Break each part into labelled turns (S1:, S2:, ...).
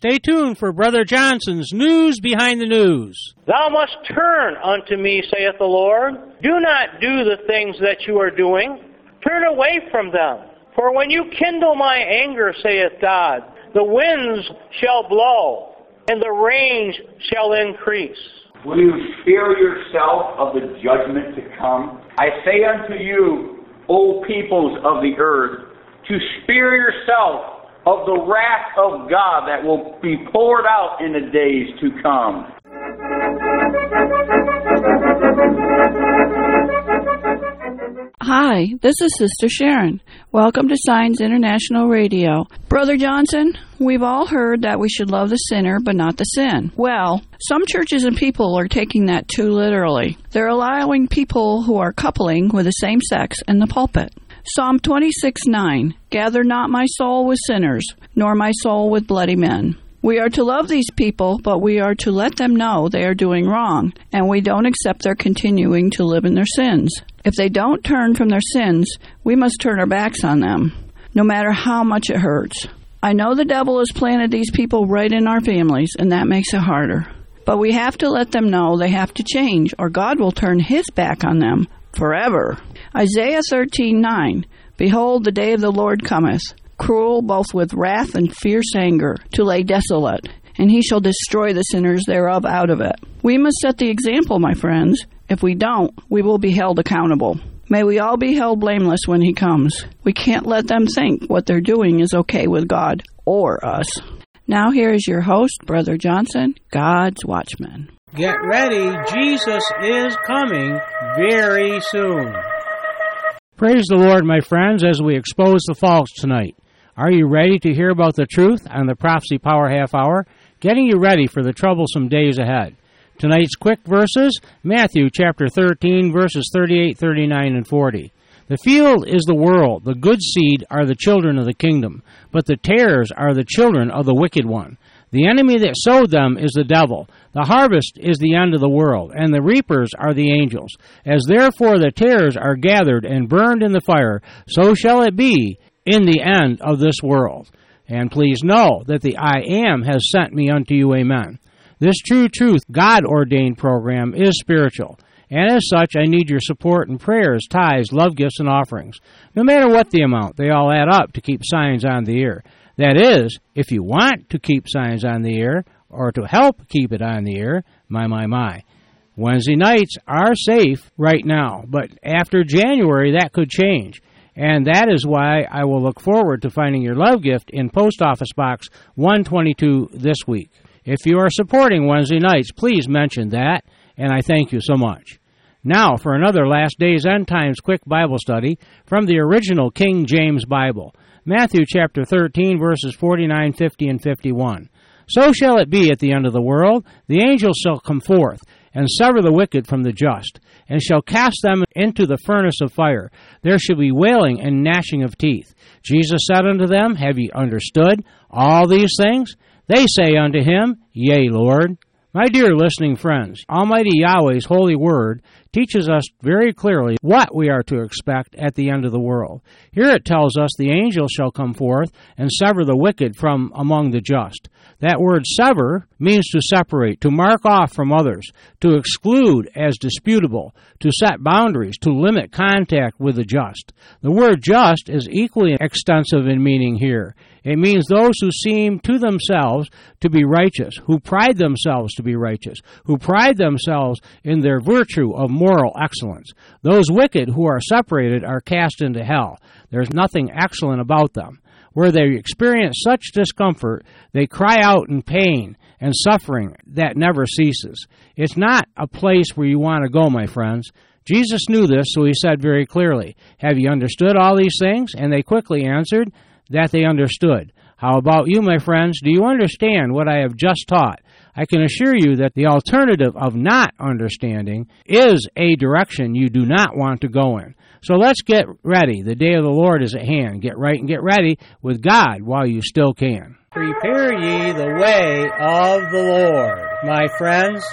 S1: Stay tuned for Brother Johnson's News Behind the News.
S2: Thou must turn unto me, saith the Lord. Do not do the things that you are doing. Turn away from them. For when you kindle my anger, saith God, the winds shall blow, and the rains shall increase.
S3: Will you spare yourself of the judgment to come? I say unto you, O peoples of the earth, to spare yourself of the wrath of God that will be poured out in the days to come.
S4: Hi, this is Sister Sharon. Welcome to Signs International Radio. Brother Johnson, we've all heard that we should love the sinner but not the sin. Well, some churches and people are taking that too literally. They're allowing people who are coupling with the same sex in the pulpit. Psalm 26:9, gather not my soul with sinners, nor my soul with bloody men. We are to love these people, but we are to let them know they are doing wrong, and we don't accept their continuing to live in their sins. If they don't turn from their sins, we must turn our backs on them, no matter how much it hurts. I know the devil has planted these people right in our families, and that makes it harder. But we have to let them know they have to change, or God will turn his back on them forever. Isaiah 13:9, behold, the day of the Lord cometh, cruel both with wrath and fierce anger, to lay desolate, and he shall destroy the sinners thereof out of it. We must set the example, my friends. If we don't, we will be held accountable. May we all be held blameless when he comes. We can't let them think what they're doing is okay with God or us. Now here is your host, Brother Johnson, God's Watchman.
S1: Get ready, Jesus is coming very soon. Praise the Lord, my friends, as we expose the false tonight. Are you ready to hear about the truth on the Prophecy Power Half Hour? Getting you ready for the troublesome days ahead. Tonight's quick verses, Matthew chapter 13, verses 38, 39, and 40. The field is the world, the good seed are the children of the kingdom, but the tares are the children of the wicked one. The enemy that sowed them is the devil. The harvest is the end of the world, and the reapers are the angels. As therefore the tares are gathered and burned in the fire, so shall it be in the end of this world. And please know that the I Am has sent me unto you, amen. This True Truth God-ordained program is spiritual, and as such I need your support in prayers, tithes, love gifts, and offerings. No matter what the amount, they all add up to keep Signs on the air. That is, if you want to keep Signs on the air, or to help keep it on the air, my. Wednesday nights are safe right now, but after January that could change. And that is why I will look forward to finding your love gift in Post Office Box 122 this week. If you are supporting Wednesday nights, please mention that, and I thank you so much. Now for another Last Days End Times quick Bible study from the original King James Bible. Matthew chapter 13, verses 49, 50, and 51. So shall it be at the end of the world, the angels shall come forth, and sever the wicked from the just, and shall cast them into the furnace of fire. There shall be wailing and gnashing of teeth. Jesus said unto them, Have ye understood all these things? They say unto him, Yea, Lord. My dear listening friends, Almighty Yahweh's holy word teaches us very clearly what we are to expect at the end of the world. Here it tells us the angels shall come forth and sever the wicked from among the just. That word sever means to separate, to mark off from others, to exclude as disputable, to set boundaries, to limit contact with the just. The word just is equally extensive in meaning here. It means those who seem to themselves to be righteous, who pride themselves to be righteous, who pride themselves in their virtue of moral excellence. Those wicked who are separated are cast into hell. There's nothing excellent about them. Where they experience such discomfort, they cry out in pain and suffering that never ceases. It's not a place where you want to go, my friends. Jesus knew this, so he said very clearly, Have you understood all these things? And they quickly answered that they understood. How about you, my friends? Do you understand what I have just taught? I can assure you that the alternative of not understanding is a direction you do not want to go in. So let's get ready. The day of the Lord is at hand. Get right and get ready with God while you still can. Prepare ye the way of the Lord, my friends.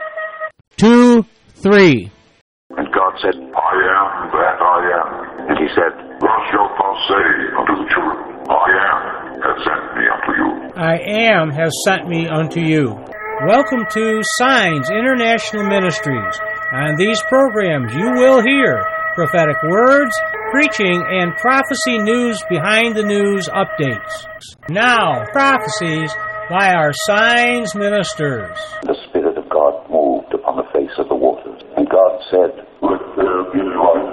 S1: 2, 3.
S5: And God said, I am that I am. And he said, Thus shalt thou say unto the children, I am that sent me unto you.
S1: I Am has sent me unto you. Welcome to Signs International Ministries. On these programs you will hear prophetic words, preaching, and prophecy news behind the news updates. Now, prophecies by our Signs ministers.
S5: The Spirit of God moved upon the face of the waters, and God said, "Let there be light."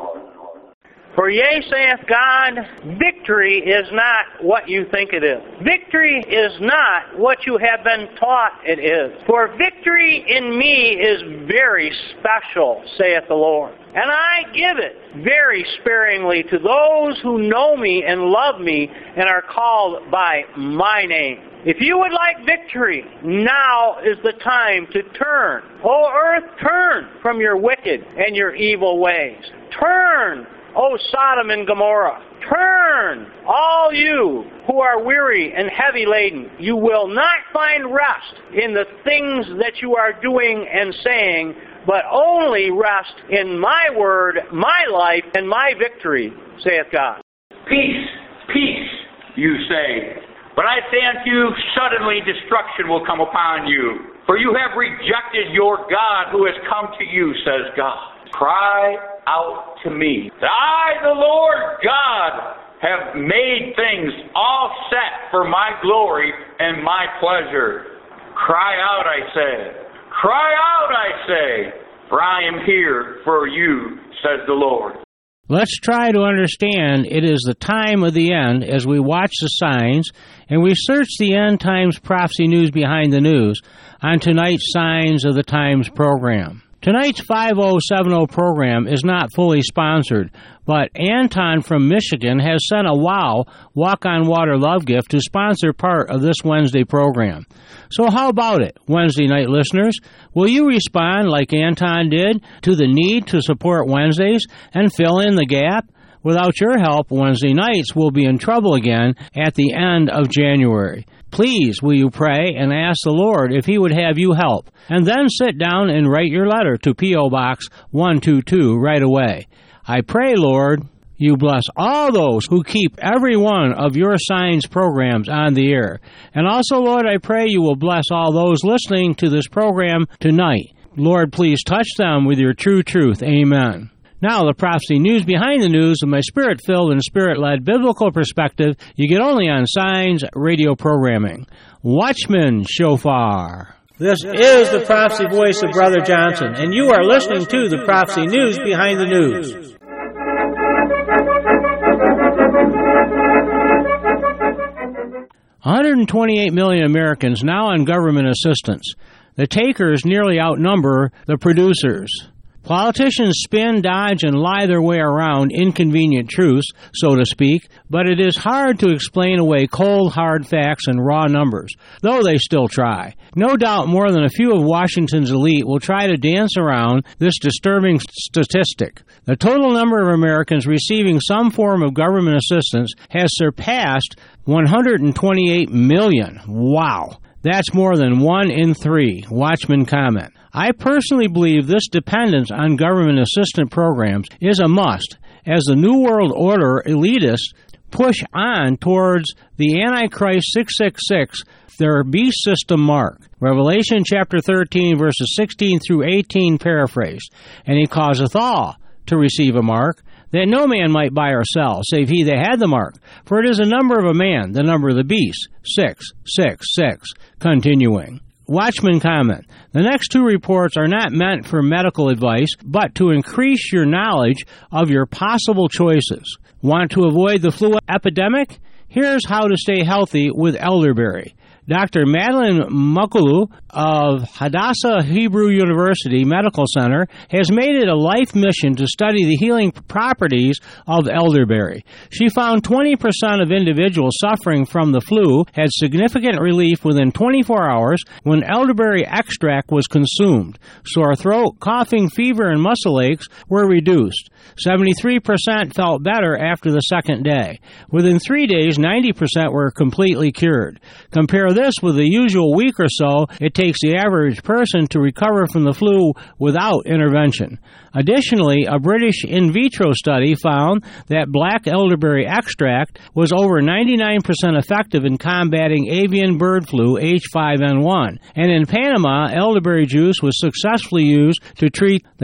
S2: For yea, saith God, victory is not what you think it is. Victory is not what you have been taught it is. For victory in me is very special, saith the Lord. And I give it very sparingly to those who know me and love me and are called by my name. If you would like victory, now is the time to turn. O earth, turn from your wicked and your evil ways. Turn, O Sodom and Gomorrah. Turn, all you who are weary and heavy laden. You will not find rest in the things that you are doing and saying, but only rest in my word, my life, and my victory, saith God.
S3: Peace, peace, you say. But I say unto you, suddenly destruction will come upon you. For you have rejected your God who has come to you, says God. Cry out to me. I, the Lord God, have made things all set for my glory and my pleasure. Cry out, I say. Cry out, I say, for I am here for you, says the Lord.
S1: Let's try to understand it is the time of the end as we watch the signs and we search the end times prophecy news behind the news on tonight's Signs of the Times program. Tonight's 5070 program is not fully sponsored, but Anton from Michigan has sent a WOW, Walk on Water love gift to sponsor part of this Wednesday program. So how about it, Wednesday night listeners? Will you respond like Anton did to the need to support Wednesdays and fill in the gap? Without your help, Wednesday nights will be in trouble again at the end of January. Please, will you pray and ask the Lord if He would have you help, and then sit down and write your letter to P.O. Box 122 right away. I pray, Lord, you bless all those who keep every one of your Signs programs on the air. And also, Lord, I pray you will bless all those listening to this program tonight. Lord, please touch them with your true truth. Amen. Now, the prophecy news behind the news of my spirit-filled and spirit-led biblical perspective you get only on Signs radio programming. Watchman Shofar. This is the prophecy voice of Brother Johnson, and you are listening to the prophecy news behind the news. $128 million Americans now on government assistance. The takers nearly outnumber the producers. Politicians spin, dodge, and lie their way around inconvenient truths, so to speak, but it is hard to explain away cold, hard facts and raw numbers, though they still try. No doubt more than a few of Washington's elite will try to dance around this disturbing statistic. The total number of Americans receiving some form of government assistance has surpassed 128 million. Wow! That's more than 1 in 3, Watchman comment. I personally believe this dependence on government assistance programs is a must, as the New World Order elitists push on towards the Antichrist 666, their beast system mark. Revelation chapter 13, verses 16 through 18 paraphrased. And he causeth all to receive a mark, that no man might buy or sell, save he that had the mark. For it is the number of a man, the number of the beast, 666. Continuing. Watchman comment. The next two reports are not meant for medical advice, but to increase your knowledge of your possible choices. Want to avoid the flu epidemic? Here's how to stay healthy with elderberry. Dr. Madeline Mukulu of Hadassah Hebrew University Medical Center has made it a life mission to study the healing properties of elderberry. She found 20% of individuals suffering from the flu had significant relief within 24 hours when elderberry extract was consumed. Sore throat, coughing, fever, and muscle aches were reduced. 73% felt better after the second day. Within 3 days, 90% were completely cured. Compare this with the usual week or so it takes the average person to recover from the flu without intervention. Additionally, a British in vitro study found that black elderberry extract was over 99% effective in combating avian bird flu H5N1. And in Panama, elderberry juice was successfully used to treat the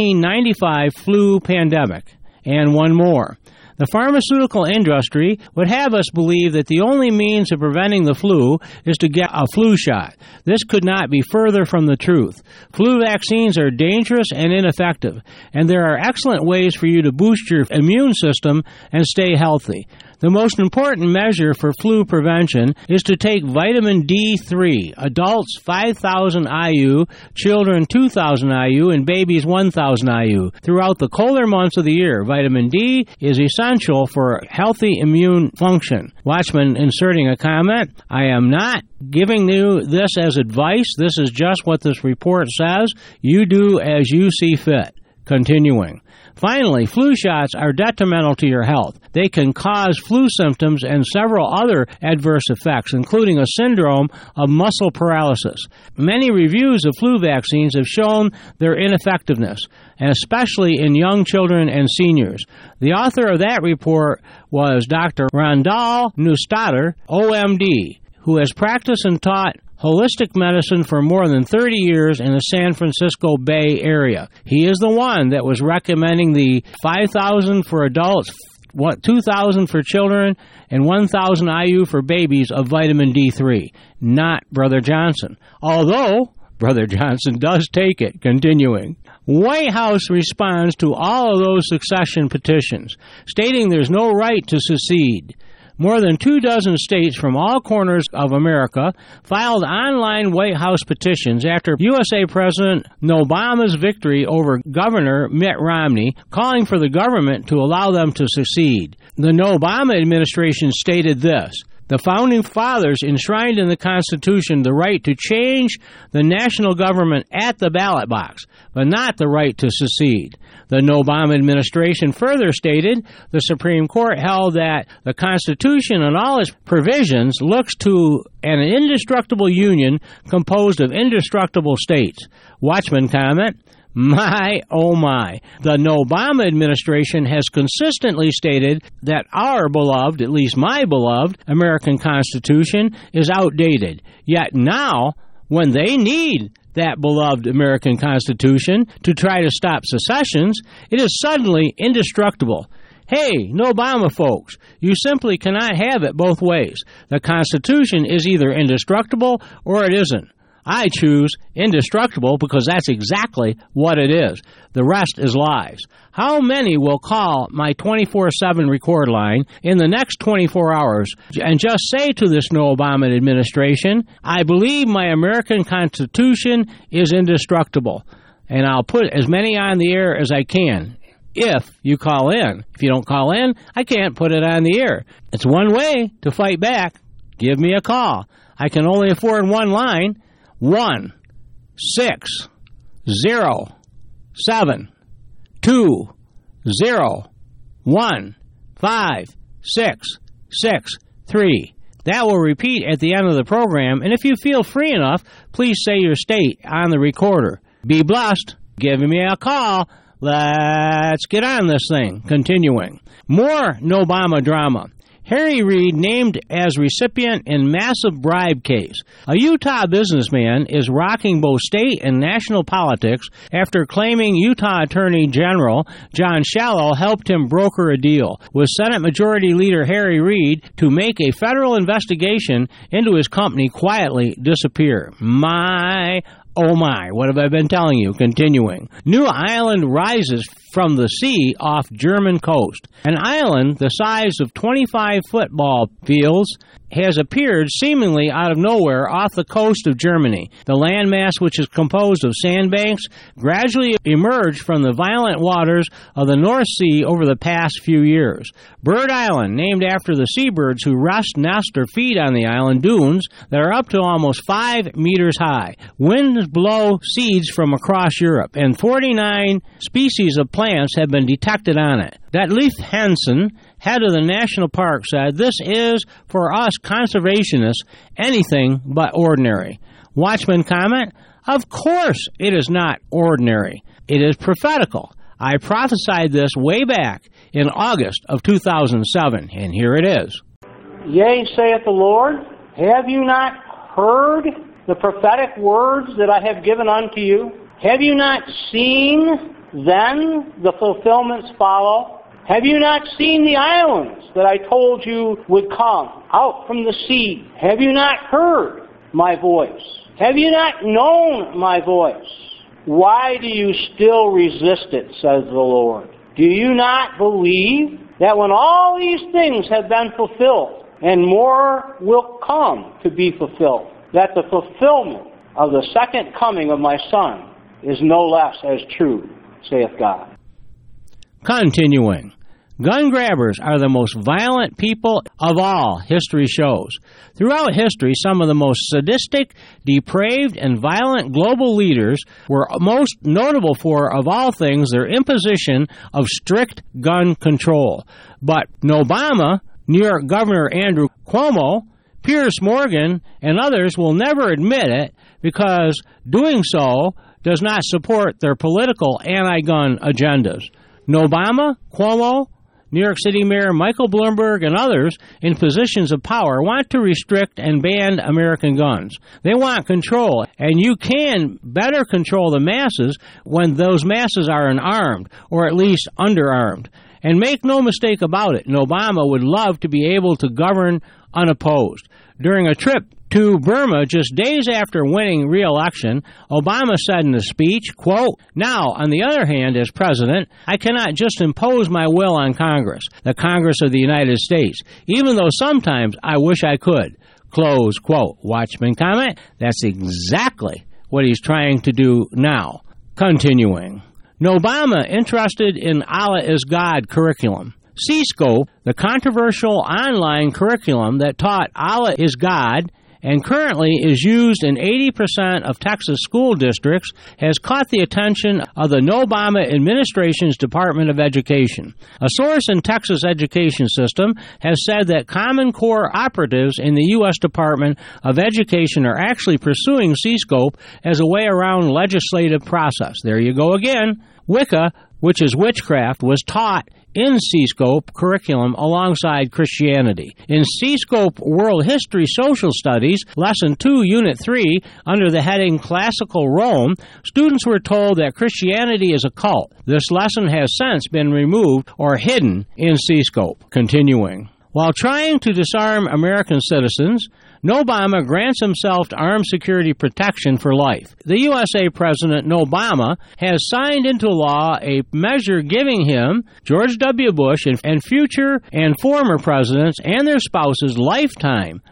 S1: 1995 flu pandemic. And one more. The pharmaceutical industry would have us believe that the only means of preventing the flu is to get a flu shot. This could not be further from the truth. Flu vaccines are dangerous and ineffective, and there are excellent ways for you to boost your immune system and stay healthy. The most important measure for flu prevention is to take vitamin D3, adults 5,000 IU, children 2,000 IU, and babies 1,000 IU. Throughout the colder months of the year, vitamin D is essential for healthy immune function. Watchman inserting a comment, I am not giving you this as advice. This is just what this report says. You do as you see fit. Continuing. Finally, flu shots are detrimental to your health. They can cause flu symptoms and several other adverse effects, including a syndrome of muscle paralysis. Many reviews of flu vaccines have shown their ineffectiveness, and especially in young children and seniors. The author of that report was Dr. Randall Neustaedter, OMD, who has practiced and taught holistic medicine for more than 30 years in the San Francisco Bay Area. He is the one that was recommending the 5,000 for adults, 2,000 for children, and 1,000 IU for babies of vitamin D3, not Brother Johnson. Although Brother Johnson does take it. Continuing. White House responds to all of those succession petitions, stating there's no right to secede. More than 24 states from all corners of America filed online White House petitions after USA President Obama's victory over Governor Mitt Romney, calling for the government to allow them to secede. The Obama administration stated this: the Founding Fathers enshrined in the Constitution the right to change the national government at the ballot box, but not the right to secede. The Obama administration further stated the Supreme Court held that the Constitution and all its provisions looks to an indestructible union composed of indestructible states. Watchman comment, my, oh my. The Obama administration has consistently stated that our beloved, at least my beloved, American Constitution is outdated. Yet now, when they need that beloved American Constitution to try to stop secessions, it is suddenly indestructible. Hey, Obama folks, you simply cannot have it both ways. The Constitution is either indestructible or it isn't. I choose indestructible because that's exactly what it is. The rest is lies. How many will call my 24/7 record line in the next 24 hours and just say to this Obama administration, I believe my American Constitution is indestructible, and I'll put as many on the air as I can. If you call in. If you don't call in, I can't put it on the air. It's one way to fight back. Give me a call. I can only afford one line. 1-607-201-5663. That will repeat at the end of the program, and if you feel free enough, please say your state on the recorder. Be blessed. Give me a call. Let's get on this thing. Continuing. More Obama drama. Harry Reid named as recipient in massive bribe case. A Utah businessman is rocking both state and national politics after claiming Utah Attorney General John Shallow helped him broker a deal with Senate Majority Leader Harry Reid to make a federal investigation into his company quietly disappear. My, oh my, what have I been telling you? Continuing. New island rises from the sea off German coast. An island the size of 25 football fields has appeared seemingly out of nowhere off the coast of Germany. The landmass, which is composed of sandbanks, gradually emerged from the violent waters of the North Sea over the past few years. Bird Island, named after the seabirds who rest, nest, or feed on the island dunes that are up to almost 5 meters high. Winds blow seeds from across Europe, and 49 species of plants plants have been detected on it. Detlef Hansen, head of the national park, said, "This is, for us conservationists, anything but ordinary." Watchman comment, "Of course it is not ordinary. It is prophetical. I prophesied this way back in August of 2007, and here it is.
S2: Yea, saith the Lord, have you not heard the prophetic words that I have given unto you? Have you not seen then the fulfillments follow? Have you not seen the islands that I told you would come out from the sea? Have you not heard my voice? Have you not known my voice? Why do you still resist it, says the Lord? Do you not believe that when all these things have been fulfilled, and more will come to be fulfilled, that the fulfillment of the second coming of my Son is no less as true, saith God."
S1: Continuing. Gun grabbers are the most violent people of all, history shows. Throughout history, some of the most sadistic, depraved, and violent global leaders were most notable for, of all things, their imposition of strict gun control. But Obama, New York Governor Andrew Cuomo, Piers Morgan, and others will never admit it because doing so does not support their political anti-gun agendas. Obama, Cuomo, New York City Mayor Michael Bloomberg, and others in positions of power want to restrict and ban American guns. They want control, and you can better control the masses when those masses are unarmed, or at least underarmed. And make no mistake about it, Obama would love to be able to govern unopposed. During a trip to Burma just days after winning re-election, Obama said in a speech, quote, "Now, on the other hand, as president, I cannot just impose my will on Congress, the Congress of the United States, even though sometimes I wish I could." Close quote. Watchman comment, that's exactly what he's trying to do now. Continuing. Obama interested in Allah is God curriculum. C-Scope, the controversial online curriculum that taught Allah is God and currently is used in 80% of Texas school districts, has caught the attention of the Obama administration's Department of Education. A source in Texas education system has said that Common Core operatives in the U.S. Department of Education are actually pursuing C-Scope as a way around legislative process. There you go again. Wicca, which is witchcraft, was taught in C-Scope curriculum alongside Christianity. In C-Scope World History Social Studies, Lesson 2, Unit 3, under the heading Classical Rome, students were told that Christianity is a cult. This lesson has since been removed or hidden in C-Scope. Continuing. While trying to disarm American citizens, Obama grants himself armed security protection for life. The USA President Obama has signed into law a measure giving him, George W. Bush, and future and former presidents and their spouses lifetime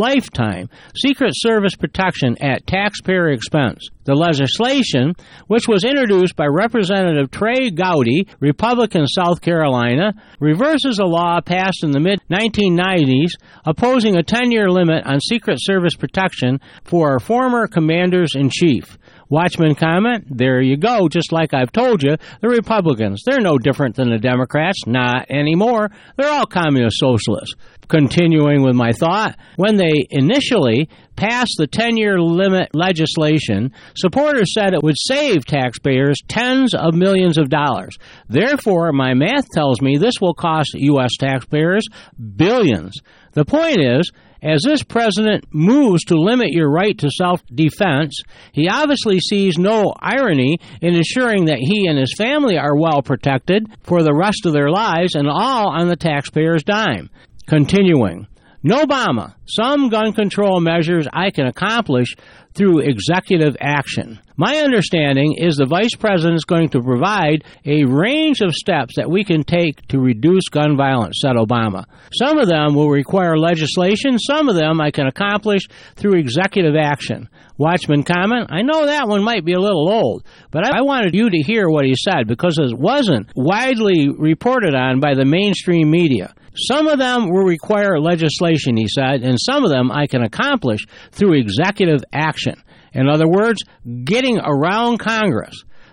S1: Secret Service protection at taxpayer expense. The legislation, which was introduced by Representative Trey Gowdy, Republican, South Carolina, reverses a law passed in the mid-1990s opposing a 10-year limit on Secret Service protection for former commanders-in-chief. Watchman comment, there you go, just like I've told you, the Republicans, they're no different than the Democrats, not anymore. They're all communist socialists. Continuing with my thought, when they initially passed the 10-year limit legislation, supporters said it would save taxpayers tens of millions of dollars. Therefore, my math tells me this will cost U.S. taxpayers billions. The point is, as this president moves to limit your right to self-defense, he obviously sees no irony in ensuring that he and his family are well protected for the rest of their lives, and all on the taxpayer's dime. Continuing. Obama, some gun control measures I can accomplish through executive action. My understanding is the Vice President is going to provide a range of steps that we can take to reduce gun violence, said Obama. Some of them will require legislation. Some of them I can accomplish through executive action. Watchman comment, I know that one might be a little old, but I wanted you to hear what he said because it wasn't widely reported on by the mainstream media. Some of them will require legislation, he said, and some of them I can accomplish through executive action. In other words, getting around Congress.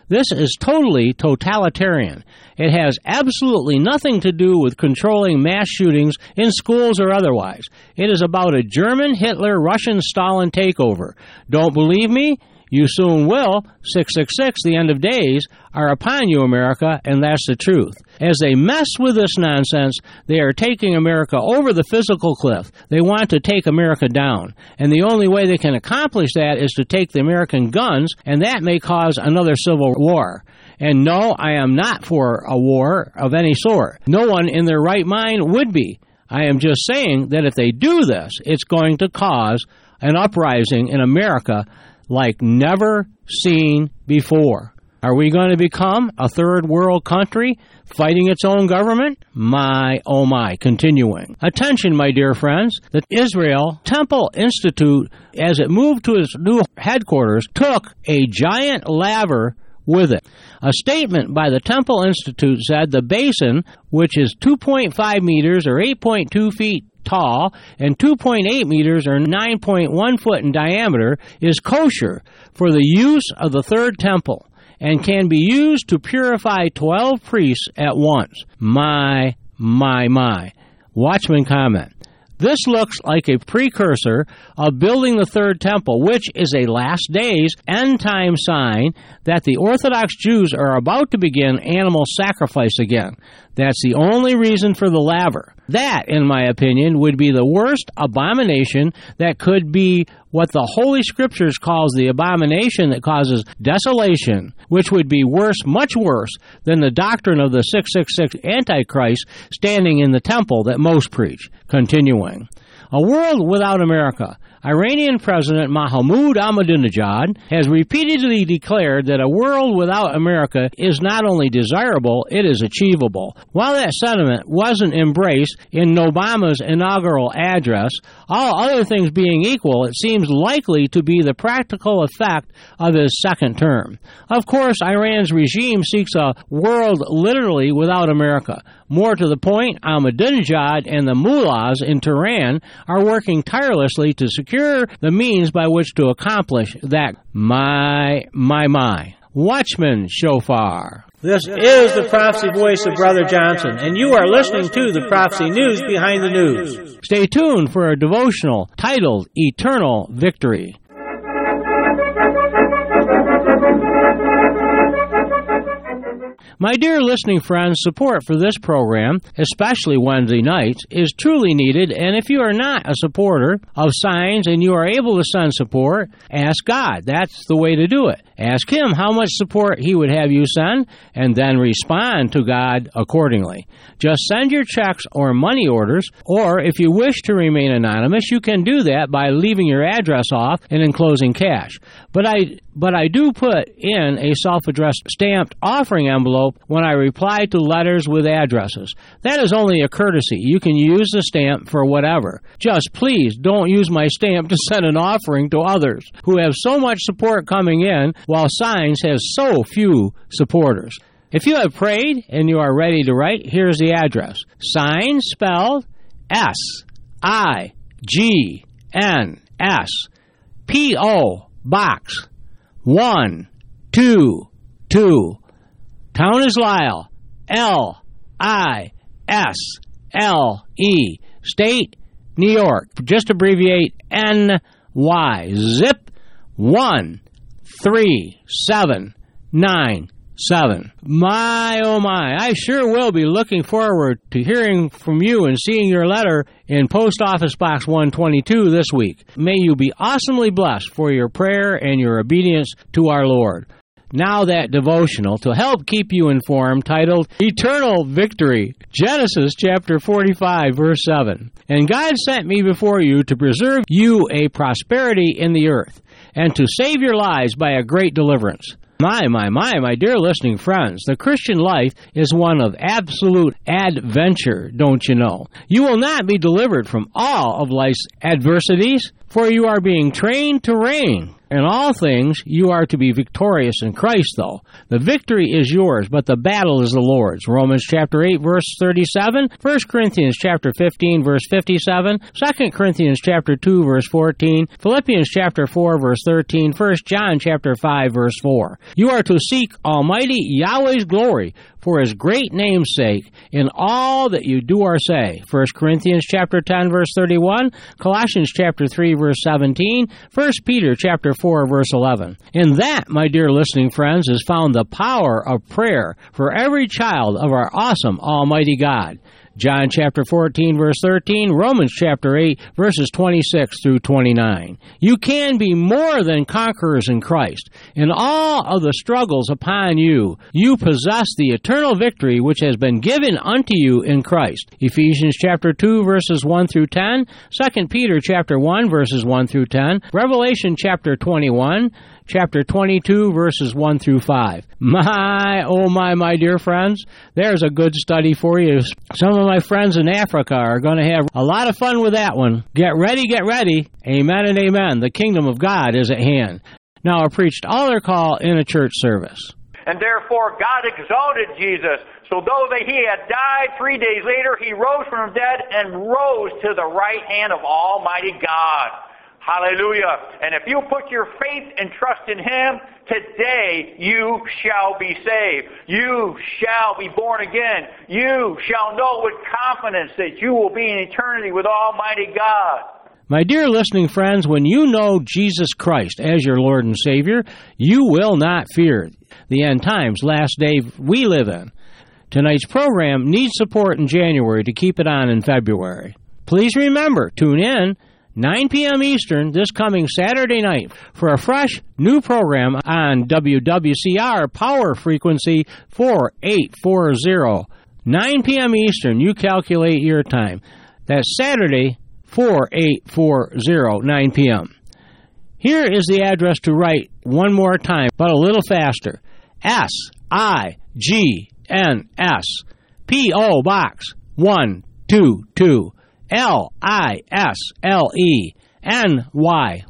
S1: This is totally totalitarian. It has absolutely nothing to do with controlling mass shootings in schools or otherwise. It is about a German, Hitler, Russian, Stalin takeover. Don't believe me? You soon will. 666, the end of days, are upon you, America, and that's the truth. As they mess with this nonsense, they are taking America over the physical cliff. They want to take America down. And the only way they can accomplish that is to take the American guns, and that may cause another civil war. And no, I am not for a war of any sort. No one in their right mind would be. I am just saying that if they do this, it's going to cause an uprising in America like never seen before. Are we going to become a third world country fighting its own government? My, oh my. Continuing. Attention, my dear friends. The Israel Temple Institute, as it moved to its new headquarters, took a giant laver with it. A statement by the Temple Institute said the basin, which is 2.5 meters or 8.2 feet tall and 2.8 meters or 9.1 foot in diameter, is kosher for the use of the third temple and can be used to purify 12 priests at once. My. Watchman comment. This looks like a precursor of building the third temple, which is a last days, end-time sign that the Orthodox Jews are about to begin animal sacrifice again. That's the only reason for the laver. That, in my opinion, would be the worst abomination that could be what the Holy Scriptures calls the abomination that causes desolation, which would be worse, much worse, than the doctrine of the 666 Antichrist standing in the temple that most preach. Continuing. A world without America. Iranian President Mahmoud Ahmadinejad has repeatedly declared that a world without America is not only desirable, it is achievable. While that sentiment wasn't embraced in Obama's inaugural address, all other things being equal, it seems likely to be the practical effect of his second term. Of course, Iran's regime seeks a world literally without America. More to the point, Ahmadinejad and the mullahs in Tehran are working tirelessly to secure the means by which to accomplish that. My. Watchman Shofar.
S2: This is the Prophecy Voice of Brother Johnson, and you are listening to the Prophecy News Behind the News.
S1: Stay tuned for a devotional titled Eternal Victory. My dear listening friends, support for this program, especially Wednesday nights, is truly needed, and if you are not a supporter of Signs and you are able to send support, ask God. That's the way to do it. Ask Him how much support He would have you send, and then respond to God accordingly. Just send your checks or money orders, or if you wish to remain anonymous, you can do that by leaving your address off and enclosing cash. But I do put in a self-addressed stamped offering envelope when I reply to letters with addresses. That is only a courtesy. You can use the stamp for whatever. Just please don't use my stamp to send an offering to others who have so much support coming in while Signs has so few supporters. If you have prayed and you are ready to write, here's the address. Signs spelled S-I-G-N-S P.O. Box 122. Town is Lisle, L-I-S-L-E. State, New York. Just abbreviate N-Y. Zip 13797. My, oh my, I sure will be looking forward to hearing from you and seeing your letter in Post Office Box 122 this week. May you be awesomely blessed for your prayer and your obedience to our Lord. Now that devotional to help keep you informed, titled Eternal Victory, Genesis chapter 45, verse 7. And God sent me before you to preserve you a prosperity in the earth, and to save your lives by a great deliverance. My dear listening friends, the Christian life is one of absolute adventure, don't you know? You will not be delivered from all of life's adversities, for you are being trained to reign. In all things, you are to be victorious in Christ, though. The victory is yours, but the battle is the Lord's. Romans chapter 8, verse 37, 1 Corinthians chapter 15, verse 57, 2 Corinthians chapter 2, verse 14, Philippians chapter 4, verse 13, 1 John chapter 5, verse 4. You are to seek Almighty Yahweh's glory for His great name's sake in all that you do or say. 1 Corinthians chapter 10, verse 31, Colossians chapter 3, verse 17, 1 Peter chapter 4, verse 11. In that, my dear listening friends, is found the power of prayer for every child of our awesome Almighty God. John chapter 14, verse 13, Romans chapter 8, verses 26 through 29. You can be more than conquerors in Christ. In all of the struggles upon you, you possess the eternal victory which has been given unto you in Christ. Ephesians chapter 2, verses 1 through 10, 2 Peter chapter 1, verses 1 through 10, Revelation chapter 21, chapter 22, verses 1 through 5. My dear friends, there's a good study for you. Some of my friends in Africa are going to have a lot of fun with that one. Get ready, get ready. Amen and amen. The kingdom of God is at hand. Now, I preached altar call in a church service.
S3: And therefore God exalted Jesus. So though that He had died, 3 days later He rose from the dead and rose to the right hand of Almighty God. Hallelujah. And if you put your faith and trust in Him, today you shall be saved. You shall be born again. You shall know with confidence that you will be in eternity with Almighty God.
S1: My dear listening friends, when you know Jesus Christ as your Lord and Savior, you will not fear the end times, last day we live in. Tonight's program needs support in January to keep it on in February. Please remember, tune in 9 p.m. Eastern this coming Saturday night for a fresh new program on WWCR Power Frequency 4840. 9 p.m. Eastern, you calculate your time. That's Saturday, 4840, 9 p.m. Here is the address to write one more time, but a little faster. SIGNS, P.O. Box 122. LISLE NY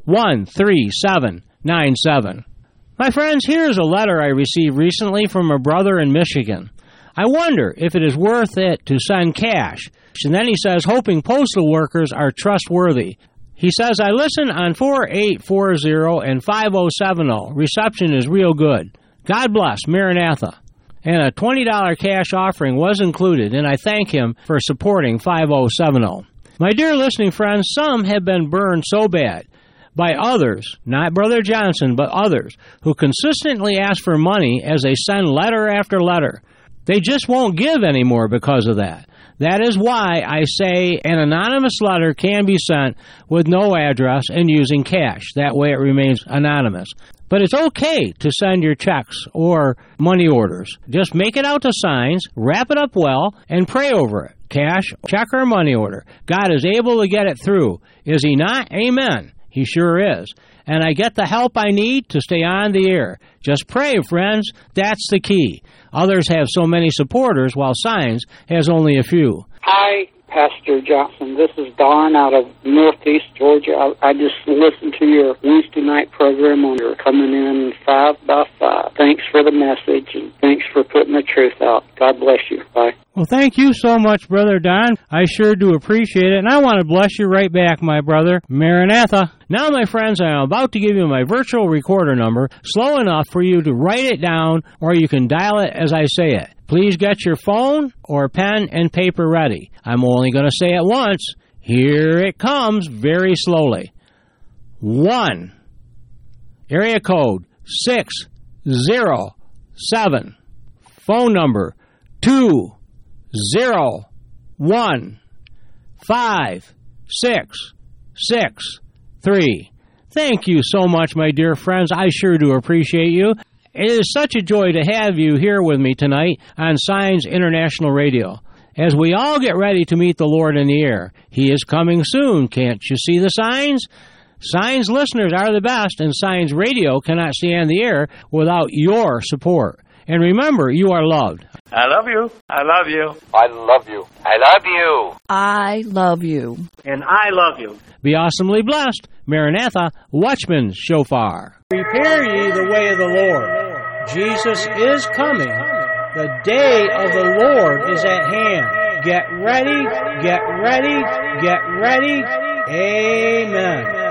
S1: 13797. My friends, here's a letter I received recently from a brother in Michigan. I wonder if it is worth it to send cash. And then he says, hoping postal workers are trustworthy. He says, I listen on 4840 and 5070. Reception is real good. God bless, Maranatha. And a $20 cash offering was included, and I thank him for supporting 5070. My dear listening friends, some have been burned so bad by others, not Brother Johnson, but others, who consistently ask for money as they send letter after letter. They just won't give anymore because of that. That is why I say an anonymous letter can be sent with no address and using cash. That way it remains anonymous. But it's okay to send your checks or money orders. Just make it out to signs, wrap it up well, and pray over it. Cash, check, or money order. God is able to get it through. Is He not? Amen. He sure is. And I get the help I need to stay on the air. Just pray, friends. That's the key. Others have so many supporters, while Signs has only a few.
S6: Hi, Pastor Johnson. This is Don out of Northeast Georgia. I just listened to your Wednesday night program on your coming in 5 by 5. Thanks for the message, and thanks for putting the truth out. God bless you. Bye.
S1: Well, thank you so much, Brother Don. I sure do appreciate it, and I want to bless you right back, my brother. Maranatha. Now, my friends, I am about to give you my virtual recorder number, slow enough for you to write it down, or you can dial it as I say it. Please get your phone or pen and paper ready. I'm only going to say it once. Here it comes, very slowly. 1. Area code 607. Phone number 201-566-3. Thank you so much, my dear friends. I sure do appreciate you. It is such a joy to have you here with me tonight on Signs International Radio. As we all get ready to meet the Lord in the air, He is coming soon. Can't you see the signs? Signs listeners are the best, and Signs Radio cannot stay on the air without your support. And remember, you are loved.
S2: I love you. I love you.
S5: I love you.
S7: I love you.
S4: I love you.
S2: And I love you.
S1: Be awesomely blessed. Maranatha, Watchman Shofar. Prepare ye the way of the Lord. Jesus is coming. The day of the Lord is at hand. Get ready, get ready, get ready. Amen.